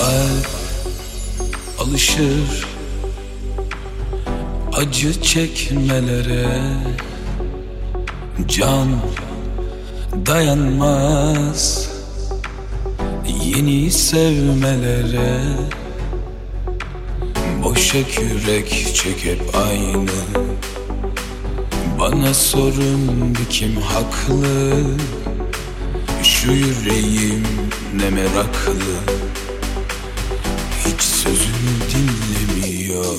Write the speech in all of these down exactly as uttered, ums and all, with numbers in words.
Kalp alışır acı çekmelere, can dayanmaz yeni sevmelere. Boşa kürek çek hep aynı, bana sorun bir kim haklı? Şu yüreğim ne meraklı, hiç sözümü dinlemiyor.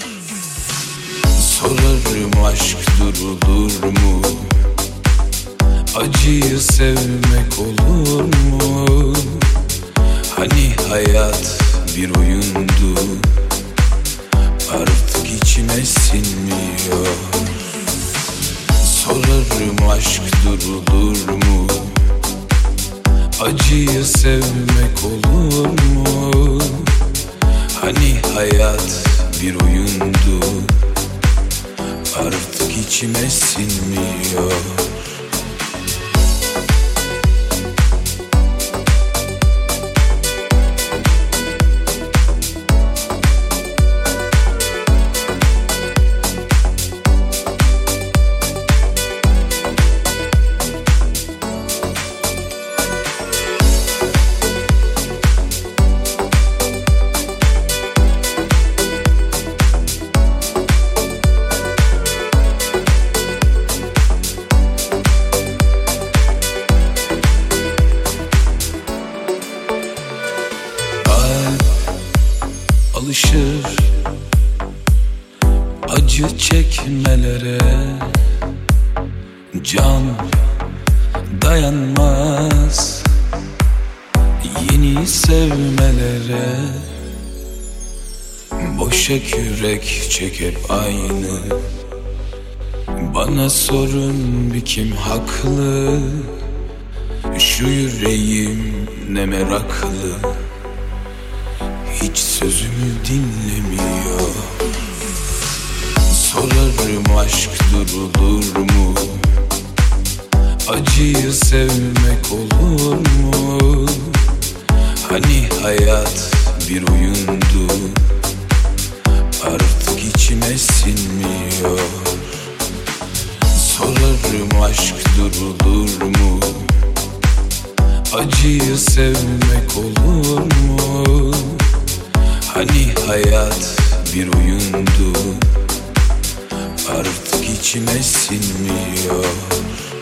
Sorarım aşk durulur mu? Acıyı sevmek olur mu? Hani hayat bir oyundu, artık içime sinmiyor. Sorarım aşk durulur mu? Acıyı sevmek olur mu? Hani hayat bir oyundu, artık içime sinmiyor. Alışır acı çekmelere, can dayanmaz yeni sevmelere. Boşa kürek çek hep aynı, bana sorun bir kim haklı? Şu yüreğim ne meraklı, hiç sözümü dinlemiyor. Sorarım aşk durulur mu? Acıyı sevmek olur mu? Hani hayat bir oyundu, artık içime sinmiyor. Sorarım aşk durulur mu? Acıyı sevmek olur mu? Hani hayat bir oyundu, artık içime sinmiyor.